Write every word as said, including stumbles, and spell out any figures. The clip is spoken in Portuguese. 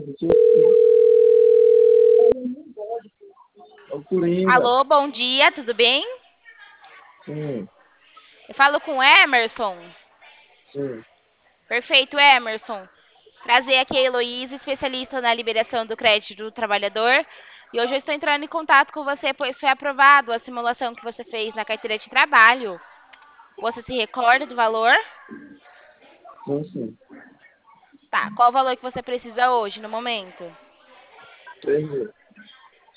É o Coringa. Alô, bom dia, tudo bem? Sim, Eu falo com o Emerson. sim. Perfeito, Emerson. Prazer, aqui é a Heloísa, especialista na liberação do crédito do trabalhador. E hoje eu estou entrando em contato com você, pois foi aprovado a simulação que você fez na carteira de trabalho. Você se recorda do valor? Sim, sim. Tá, qual o valor que você precisa hoje, no momento? Três mil.